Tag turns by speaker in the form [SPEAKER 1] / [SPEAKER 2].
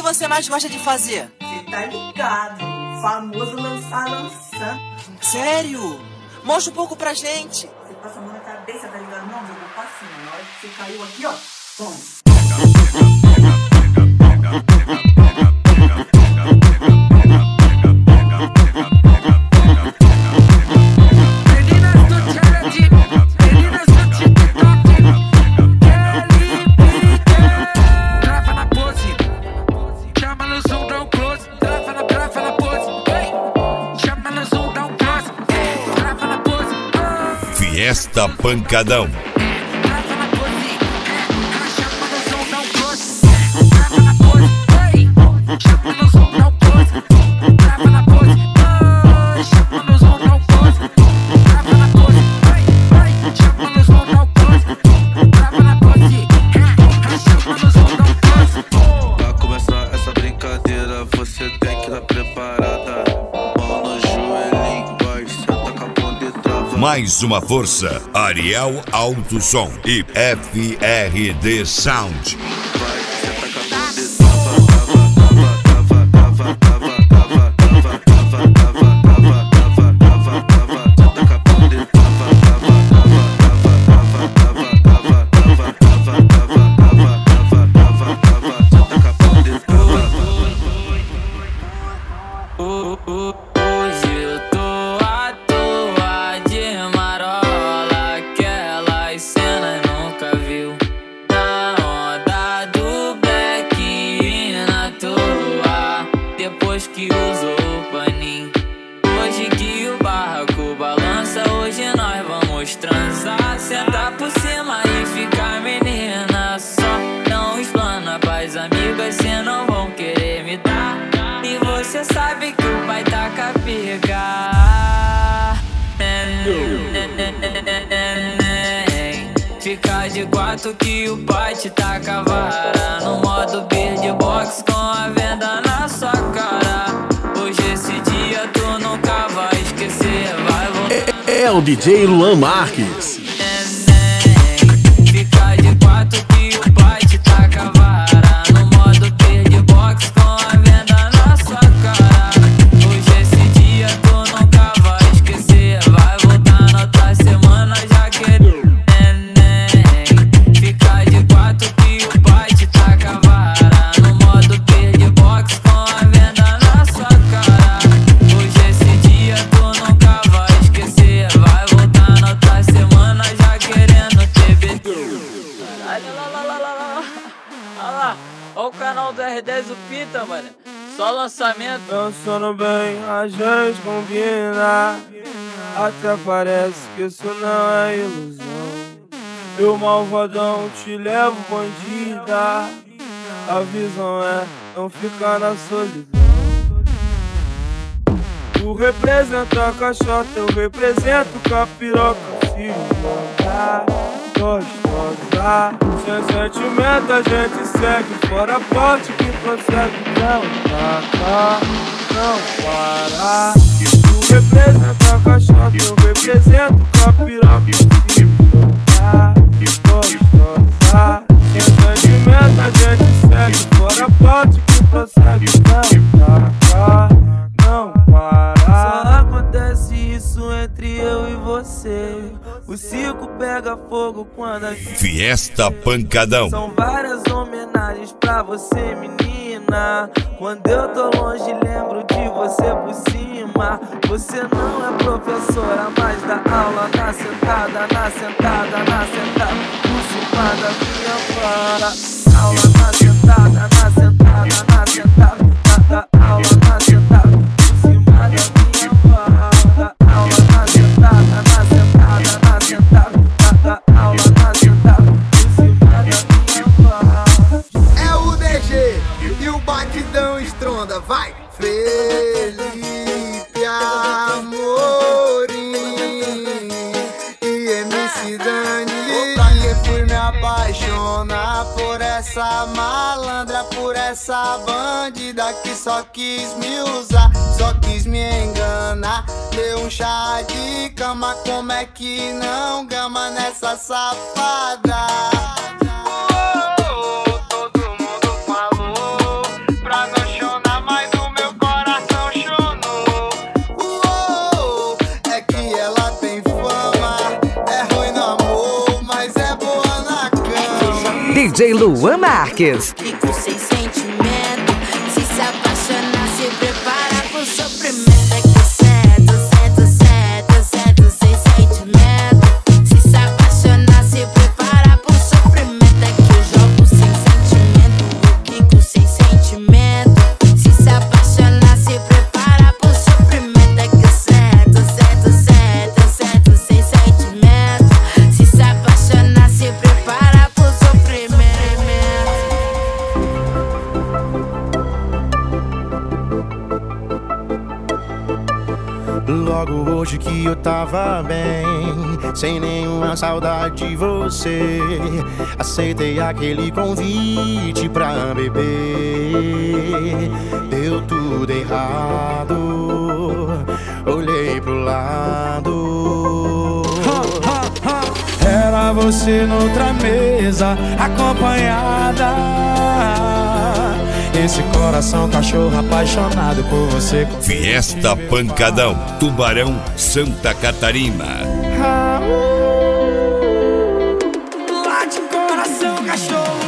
[SPEAKER 1] que você mais gosta de fazer?
[SPEAKER 2] Você tá ligado, famoso lança.
[SPEAKER 1] Sério? Mostra um pouco pra gente.
[SPEAKER 2] Você passa a mão na cabeça, tá ligado? Não, jogou pra cima. Na hora que você caiu aqui, ó. Toma.
[SPEAKER 3] Fiesta Pancadão.
[SPEAKER 4] Pra começar essa brincadeira, você tem que estar preparada. Mão no joelhinho, vai, senta com a bunda e trava.
[SPEAKER 3] Mais uma força, Ariel Alto Som e FRD Sound.
[SPEAKER 4] Vai, senta com a bunda e trava, trava, trava, trava, trava, trava, trava, trava, trava, trava, trava, trava, senta com a bunda e trava, trava, trava, trava, trava, trava, trava, trava, trava, trava, trava, trava, senta com a bunda e trava.
[SPEAKER 5] Hoje eu tô à toa de marola, aquelas cenas nunca viu. Na onda do black e na toa, depois que usou o paninho. Hoje que o barraco balança, hoje nós vamos transar. Sentar por cima e ficar menina, só não explana pras amigas, cê não vão querer me dar. E você sabe que o pai tá com a pica. Fica de quatro que o pai te taca a vara. No modo beatbox com a venda na sua cara. Hoje esse dia tu nunca vai esquecer. Vai voltar.
[SPEAKER 6] É o DJ Luan Marques.
[SPEAKER 5] Fica de quatro que o pai te taca a vara. No modo beatbox com a venda na sua cara. Hoje esse dia tu nunca vai esquecer. Vai voltar na outra semana já querendo neném. Fica de quatro que o pai te taca a vara. No modo beatbox com a venda na sua cara. Hoje esse dia tu nunca vai esquecer. Vai voltar na outra semana já querendo TBT. Caralho, lá. Olha lá, olha o canal do R10 o Pita, mano. Só lançamento.
[SPEAKER 7] Pensando bem, a gente combina. Até parece que isso não é ilusão. Eu malvadão te levo bandida. A visão é não ficar na solidão. Tu representa a caixota, eu represento capiroca. Se jogar, gostosa. Sem sentimento a gente segue. Fora forte que consegue. Não taca, não para. Tu representa a caixota, eu represento capiroca. Se jogar, gostosa. Sem sentimento a gente segue. Fora forte que consegue. Não taca, não para. Só acontece isso entre eu e você. O circo pega fogo quando a gente...
[SPEAKER 3] Fiesta Pancadão.
[SPEAKER 7] São várias homenagens pra você, menina. Quando eu tô longe, lembro de você por cima. Você não é professora, mas dá aula na sentada, na sentada, na sentada. Por cima da minha vara. Aula na sentada, na sentada, na sentada. Dá aula na sentada. Por cima da minha vara. Aula na sentada, na sentada, na sentada. Dá aula na sentada. Por cima da minha vara.
[SPEAKER 8] É o DG e o batidão estronda, vai! Felipe Amorim e MC Dani. Pra que fui me apaixonar por essa malandra, por essa bandida que só quis me usar, só quis me enganar. Deu um chá de cama, como é que não gama nessa safada? Todo mundo falou pra
[SPEAKER 9] DJ Luan Marques.
[SPEAKER 10] Fico sem sentimento. Se apaixonar, se prepara pro sofrimento. É que certo, certo, certo, certo, sem sentimento. Se apaixonar, se prepara pro sofrimento. É que eu jogo sem sentimento, eu fico sem sentimento. Se apaixonar, se prepara pro sofrimento. É que certo, certo, certo, certo, sem sentimento. Se apaixonar, se prepara pro sofrimento.
[SPEAKER 11] Logo hoje que eu tava bem, sem nenhuma saudade de você, aceitei aquele convite pra beber. Deu tudo errado, olhei pro lado. Era você noutra mesa, acompanhada. Esse coração cachorro apaixonado por você.
[SPEAKER 3] Fiesta Pancadão, Tubarão, Santa Catarina.
[SPEAKER 11] Lá de coração cachorro